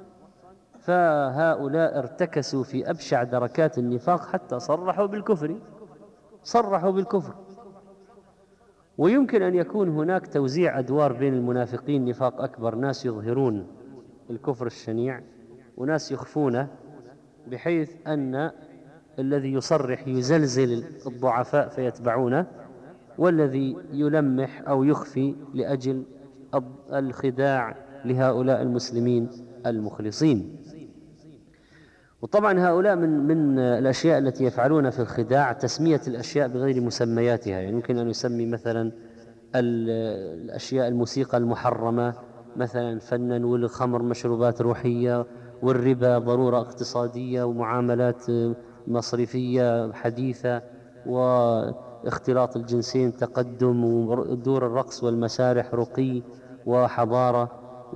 فهؤلاء ارتكسوا في أبشع دركات النفاق حتى صرحوا بالكفر، صرحوا بالكفر. ويمكن أن يكون هناك توزيع أدوار بين المنافقين، نفاق أكبر، ناس يظهرون الكفر الشنيع وناس يخفونه، بحيث أن الذي يصرح يزلزل الضعفاء فيتبعونه، والذي يلمح أو يخفي لأجل الخداع لهؤلاء المسلمين المخلصين. وطبعا هؤلاء من من الأشياء التي يفعلون في الخداع تسمية الأشياء بغير مسمياتها. يعني يمكن أن يسمي مثلا الأشياء الموسيقى المحرمة مثلا فنا، والخمر مشروبات روحية، والربا ضرورة اقتصادية ومعاملات مصرفية حديثة، واختلاط الجنسين تقدم، ودور الرقص والمسارح رقي وحضارة،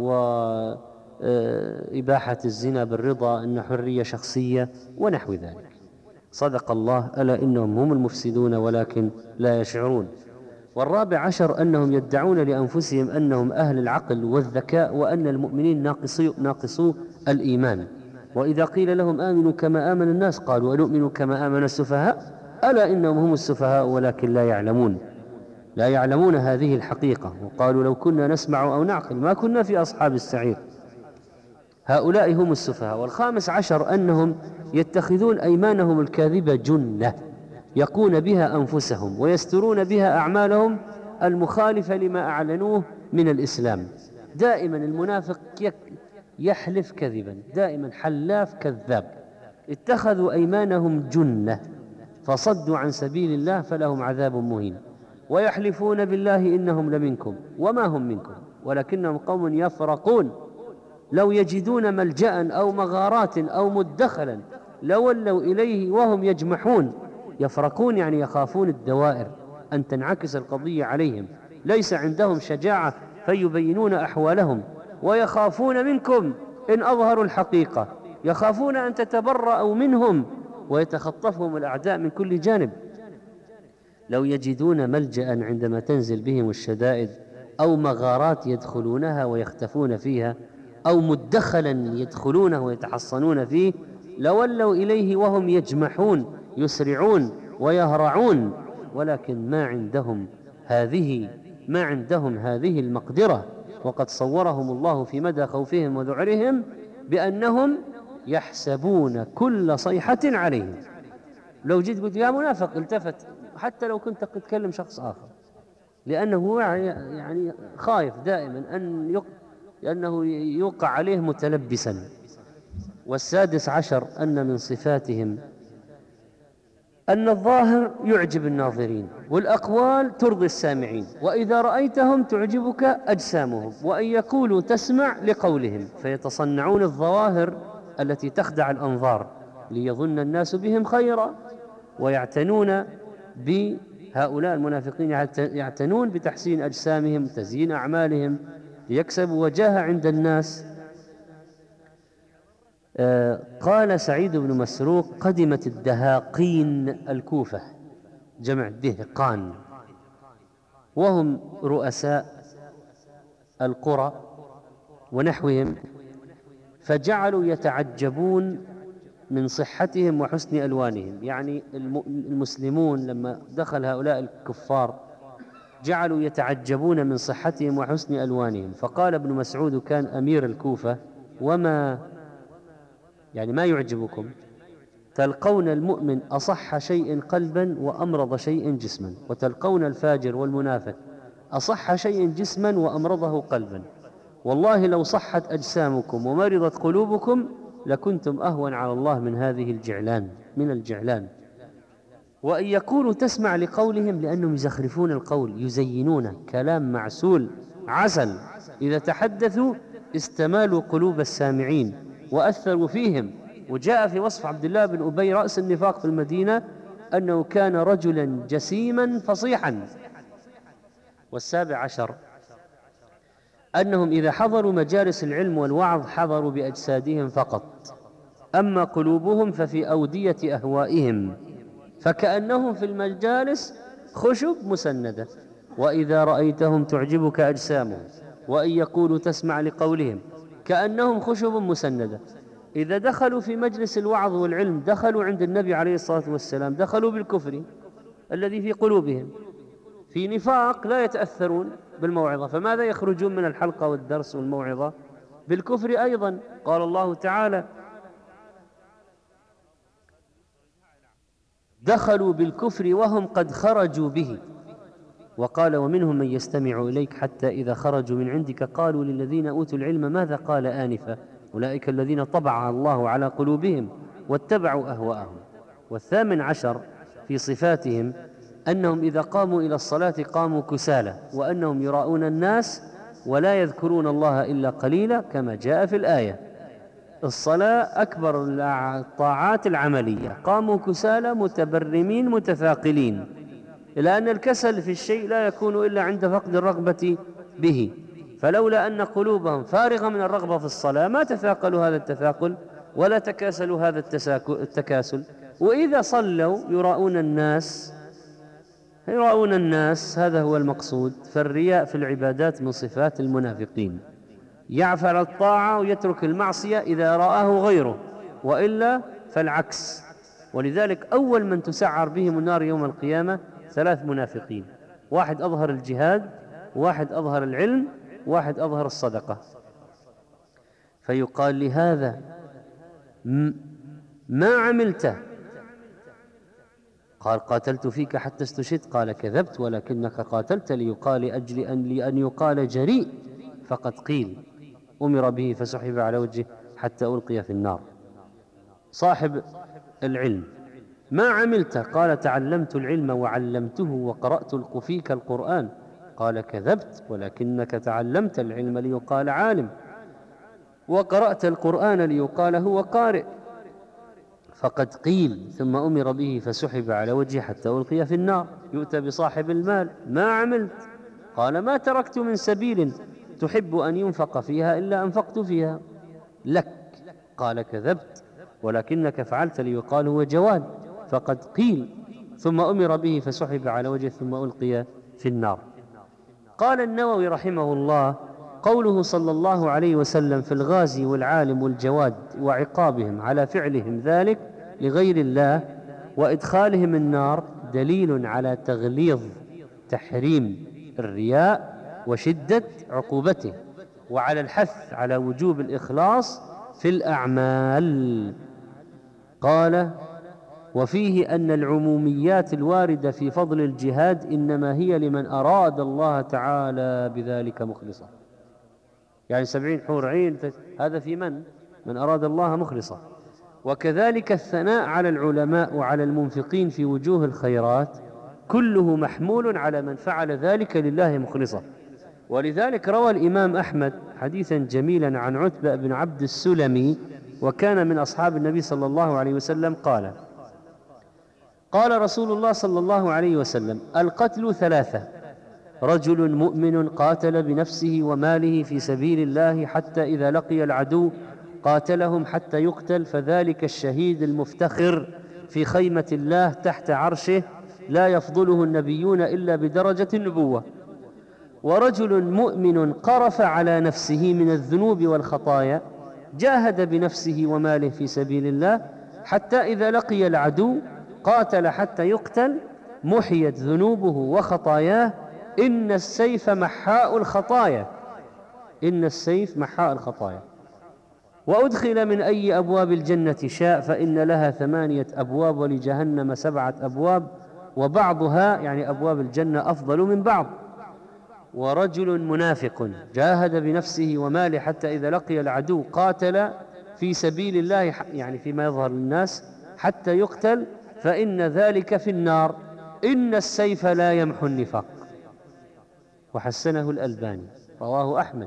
وإباحة الزنا بالرضا أن حرية شخصية ونحو ذلك. صدق الله: ألا إنهم هم المفسدون ولكن لا يشعرون. والرابع عشر أنهم يدعون لأنفسهم أنهم أهل العقل والذكاء، وأن المؤمنين ناقصو, ناقصو الإيمان، وإذا قيل لهم آمنوا كما آمن الناس قالوا ونؤمن كما آمن السفهاء، ألا إنهم هم السفهاء ولكن لا يعلمون، لا يعلمون هذه الحقيقة. وقالوا لو كنا نسمع أو نعقل ما كنا في أصحاب السعير. هؤلاء هم السفهاء. والخامس عشر أنهم يتخذون أيمانهم الكاذبة جنة يقون بها أنفسهم ويسترون بها أعمالهم المخالفة لما أعلنوه من الإسلام. دائما المنافق يحلف كذبا، دائما حلاف كذاب. اتخذوا أيمانهم جنة فصدوا عن سبيل الله فلهم عذاب مهين. ويحلفون بالله إنهم لمنكم وما هم منكم ولكنهم قوم يفرقون. لو يجدون ملجأ أو مغارات أو مدخلا لولوا إليه وهم يجمحون. يفرقون يعني يخافون الدوائر أن تنعكس القضية عليهم، ليس عندهم شجاعة فيبينون أحوالهم، ويخافون منكم إن أظهروا الحقيقة، يخافون أن تتبرأوا منهم ويتخطفهم الأعداء من كل جانب. لو يجدون ملجأ عندما تنزل بهم الشدائد أو مغارات يدخلونها ويختفون فيها أو مدخلا يدخلونه ويتحصنون فيه لولوا إليه وهم يجمحون، يسرعون ويهرعون، ولكن ما عندهم هذه ما عندهم هذه المقدرة. وقد صورهم الله في مدى خوفهم وذعرهم بأنهم يحسبون كل صيحة عليهم. لو جيت قلت يا منافق التفت، حتى لو كنت تتكلم شخص آخر، لأنه يعني خايف دائما أن يق... لأنه يوقع عليه متلبسا. والسادس عشر أن من صفاتهم أن الظاهر يعجب الناظرين والأقوال ترضي السامعين، وإذا رأيتهم تعجبك أجسامهم، وإن يقولوا تسمع لقولهم، فيتصنعون الظواهر التي تخدع الأنظار ليظن الناس بهم خيرا، ويعتنون بهؤلاء المنافقين، يعتنون بتحسين أجسامهم وتزيين أعمالهم ليكسبوا وجاهة عند الناس. آه قال سعيد بن مسروق: قدمت الدهاقين الكوفة، جمع دهقان، وهم رؤساء القرى ونحوهم، فجعلوا يتعجبون من صحتهم وحسن ألوانهم. يعني المسلمون لما دخل هؤلاء الكفار جعلوا يتعجبون من صحتهم وحسن ألوانهم. فقال ابن مسعود كان أمير الكوفة: وما يعني ما يعجبكم؟ تلقون المؤمن أصح شيء قلبا وأمرض شيء جسما، وتلقون الفاجر والمنافق أصح شيء جسما وأمرضه قلبا، والله لو صحت أجسامكم ومرضت قلوبكم لكنتم أهون على الله من هذه الجعلان من الجعلان. وإن يقولوا تسمع لقولهم، لأنهم يزخرفون القول، يزينون كلام معسول عسل، إذا تحدثوا استمالوا قلوب السامعين وأثروا فيهم. وجاء في وصف عبد الله بن أبي رأس النفاق في المدينة أنه كان رجلا جسيما فصيحا. والسابع عشر أنهم إذا حضروا مجالس العلم والوعظ حضروا بأجسادهم فقط، أما قلوبهم ففي أودية أهوائهم، فكأنهم في المجالس خشب مسندة. وإذا رأيتهم تعجبك أجسامهم، وإن يقولوا تسمع لقولهم، كأنهم خشب مسندة. إذا دخلوا في مجلس الوعظ والعلم دخلوا عند النبي عليه الصلاة والسلام دخلوا بالكفر الذي في قلوبهم، في نفاق لا يتأثرون بالموعظة، فماذا يخرجون من الحلقة والدرس والموعظة؟ بالكفر أيضا. قال الله تعالى: دخلوا بالكفر وهم قد خرجوا به. وقال: ومنهم من يستمع إليك حتى إذا خرجوا من عندك قالوا للذين أوتوا العلم ماذا قال آنفا أولئك الذين طبع الله على قلوبهم واتبعوا أهواءهم. والثامن عشر في صفاتهم أنهم إذا قاموا إلى الصلاة قاموا كسالى، وأنهم يراؤون الناس ولا يذكرون الله إلا قليلا، كما جاء في الآية. الصلاة أكبر الطاعات العملية، قاموا كسالى متبرمين متثاقلين، إلى أن الكسل في الشيء لا يكون إلا عند فقد الرغبة به، فلولا أن قلوبهم فارغة من الرغبة في الصلاة ما تثاقلوا هذا التثاقل ولا تكاسلوا هذا التكاسل. وإذا صلوا يراؤون الناس يراؤون الناس هذا هو المقصود. فالرياء في العبادات من صفات المنافقين، يعفل الطاعة ويترك المعصية إذا رآه غيره، وإلا فالعكس. ولذلك أول من تسعر بهم النار يوم القيامة ثلاث منافقين: واحد أظهر الجهاد، واحد أظهر العلم، واحد أظهر الصدقة. فيقال لهذا: ما عملت؟ قال: قاتلت فيك حتى استشهدت. قال: كذبت ولكنك قاتلت ليقال أجل أن لأن يقال جريء، فقد قيل. أمر به فسحب على وجهه حتى ألقي في النار. صاحب العلم: ما عملت؟ قال: تعلمت العلم وعلمته وقرأت فيك القرآن. قال: كذبت ولكنك تعلمت العلم ليقال عالم، وقرأت القرآن ليقال هو قارئ، فقد قيل. ثم أمر به فسحب على وجهه حتى ألقي في النار. يؤتى بصاحب المال: ما عملت؟ قال: ما تركت من سبيل تحب أن ينفق فيها إلا أنفقت فيها لك. قال: كذبت ولكنك فعلت ليقال هو جواد، فقد قيل. ثم أمر به فسحب على وجهه ثم ألقي في النار. قال النووي رحمه الله: قوله صلى الله عليه وسلم في الغازي والعالم والجواد وعقابهم على فعلهم ذلك لغير الله وإدخالهم النار دليل على تغليظ تحريم الرياء وشدة عقوبته، وعلى الحث على وجوب الإخلاص في الأعمال. قال: وفيه أن العموميات الواردة في فضل الجهاد إنما هي لمن أراد الله تعالى بذلك مخلصا. يعني سبعين حور عين، هذا في من؟ من أراد الله مخلصا. وكذلك الثناء على العلماء وعلى المنفقين في وجوه الخيرات كله محمول على من فعل ذلك لله مخلصا. ولذلك روى الإمام أحمد حديثا جميلا عن عتبة بن عبد السلمي، وكان من أصحاب النبي صلى الله عليه وسلم، قال: قال رسول الله صلى الله عليه وسلم: القتل ثلاثة: رجل مؤمن قاتل بنفسه وماله في سبيل الله حتى إذا لقي العدو قاتلهم حتى يقتل، فذلك الشهيد المفتخر في خيمة الله تحت عرشه لا يفضله النبيون إلا بدرجة النبوة. ورجل مؤمن قرف على نفسه من الذنوب والخطايا جاهد بنفسه وماله في سبيل الله حتى إذا لقي العدو قاتل حتى يقتل محيت ذنوبه وخطاياه. إن السيف محاء الخطايا إن السيف محاء الخطايا وأدخل من أي أبواب الجنة شاء فإن لها ثمانية أبواب ولجهنم سبعة أبواب وبعضها يعني أبواب الجنة أفضل من بعض. ورجل منافق جاهد بنفسه وماله حتى إذا لقي العدو قاتل في سبيل الله يعني فيما يظهر للناس حتى يقتل فإن ذلك في النار. إن السيف لا يمحو النفاق. وحسنه الألباني، رواه أحمد.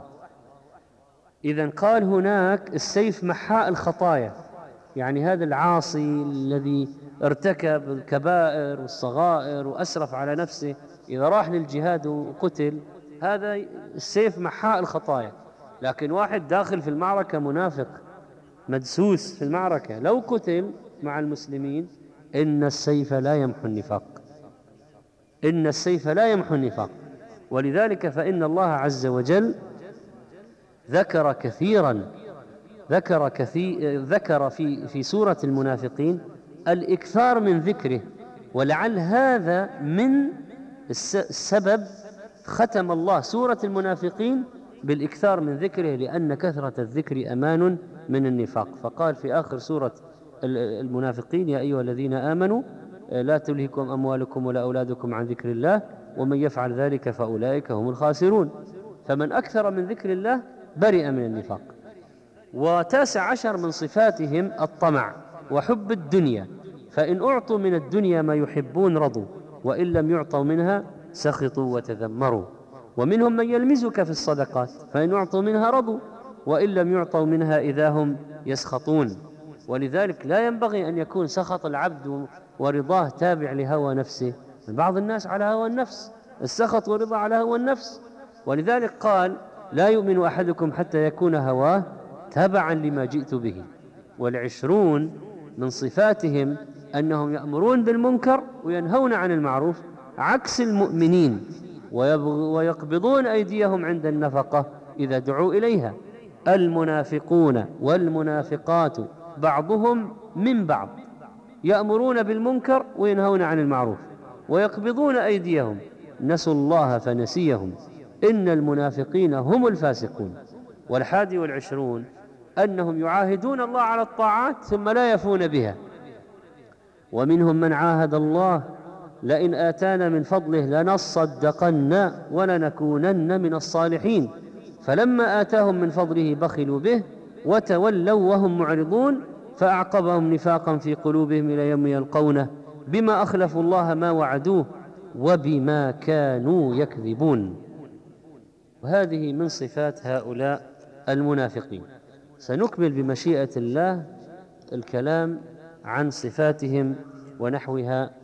إذن قال هناك السيف محاء الخطايا، يعني هذا العاصي الذي ارتكب الكبائر والصغائر وأسرف على نفسه إذا راح للجهاد وقتل، هذا السيف محاء الخطايا. لكن واحد داخل في المعركة منافق مدسوس في المعركة لو قتل مع المسلمين، إن السيف لا يمحو النفاق إن السيف لا يمحو النفاق. ولذلك فإن الله عز وجل ذكر كثيرا ذكر كثير ذكر في في سورة المنافقين الإكثار من ذكره، ولعل هذا من السبب ختم الله سورة المنافقين بالإكثار من ذكره، لأن كثرة الذكر أمان من النفاق. فقال في آخر سورة المنافقين: يا أيها الذين آمنوا لا تلهكم أموالكم ولا أولادكم عن ذكر الله ومن يفعل ذلك فأولئك هم الخاسرون. فمن أكثر من ذكر الله برئ من النفاق. وتاسع عشر من صفاتهم الطمع وحب الدنيا، فإن أعطوا من الدنيا ما يحبون رضوا وإن لم يعطوا منها سخطوا وتذمروا. ومنهم من يلمزك في الصدقات فإن أعطوا منها رضوا وإن لم يعطوا منها إذا هم يسخطون. ولذلك لا ينبغي أن يكون سخط العبد ورضاه تابع لهوى نفسه. بعض الناس على هوى النفس، السخط والرضا على هوى النفس. ولذلك قال: لا يؤمن أحدكم حتى يكون هواه تبعا لما جئت به. والعشرون من صفاتهم أنهم يأمرون بالمنكر وينهون عن المعروف عكس المؤمنين، ويقبضون أيديهم عند النفقة إذا دعوا إليها. المنافقون والمنافقات بعضهم من بعض يأمرون بالمنكر وينهون عن المعروف ويقبضون أيديهم، نسوا الله فنسيهم، إن المنافقين هم الفاسقون. والحادي والعشرون أنهم يعاهدون الله على الطاعات ثم لا يفون بها. ومنهم من عاهد الله لئن آتانا من فضله لنصدقن ولنكونن من الصالحين، فلما آتاهم من فضله بخلوا به وتولوا وهم معرضون، فأعقبهم نفاقا في قلوبهم إلى يوم يلقونه بما أخلفوا الله ما وعدوه وبما كانوا يكذبون. وهذه من صفات هؤلاء المنافقين. سنكمل بمشيئة الله الكلام عن صفاتهم ونحوها